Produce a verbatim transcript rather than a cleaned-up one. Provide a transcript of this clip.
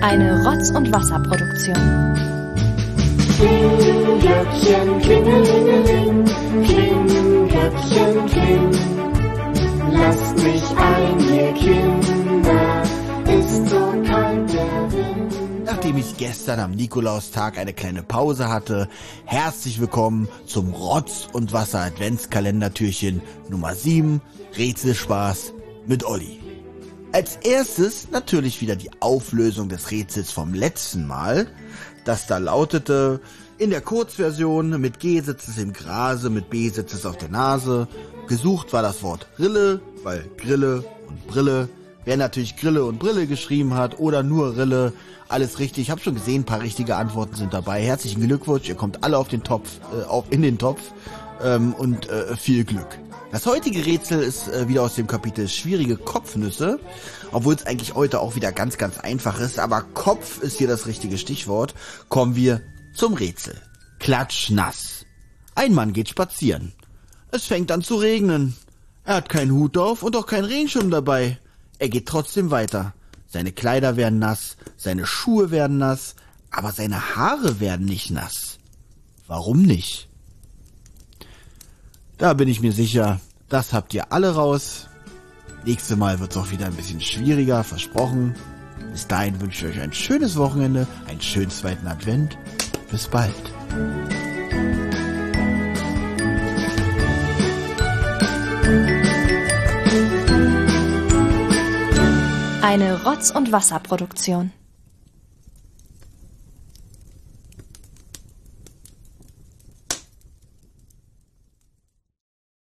Eine Rotz- und Wasserproduktion. Klingelglöckchen, klingelingeling, Klingelglöckchen, kling. Lasst mich ein, ihr Kinder, ist so kalt der Wind. Nachdem ich gestern am Nikolaustag eine kleine Pause hatte, herzlich willkommen zum Rotz- und Wasser-Adventskalendertürchen Nummer sieben, Rätselspaß mit Olli. Als erstes natürlich wieder die Auflösung des Rätsels vom letzten Mal, das da lautete: In der Kurzversion: mit G sitzt es im Grase, mit B sitzt es auf der Nase. Gesucht war das Wort Rille, weil Grille und Brille. Wer natürlich Grille und Brille geschrieben hat oder nur Rille, alles richtig. Ich habe schon gesehen, ein paar richtige Antworten sind dabei. Herzlichen Glückwunsch, ihr kommt alle auf den Topf, äh, auf, in den Topf ähm, und äh, viel Glück. Das heutige Rätsel ist äh, wieder aus dem Kapitel Schwierige Kopfnüsse, obwohl es eigentlich heute auch wieder ganz, ganz einfach ist, aber Kopf ist hier das richtige Stichwort. Kommen wir zum Rätsel. Klatschnass. Ein Mann geht spazieren. Es fängt an zu regnen. Er hat keinen Hut auf und auch keinen Regenschirm dabei. Er geht trotzdem weiter. Seine Kleider werden nass, seine Schuhe werden nass, aber seine Haare werden nicht nass. Warum nicht? Da bin ich mir sicher, das habt ihr alle raus. Nächstes Mal wird's auch wieder ein bisschen schwieriger, versprochen. Bis dahin wünsche ich euch ein schönes Wochenende, einen schönen zweiten Advent. Bis bald. Eine Rotz- und Wasserproduktion.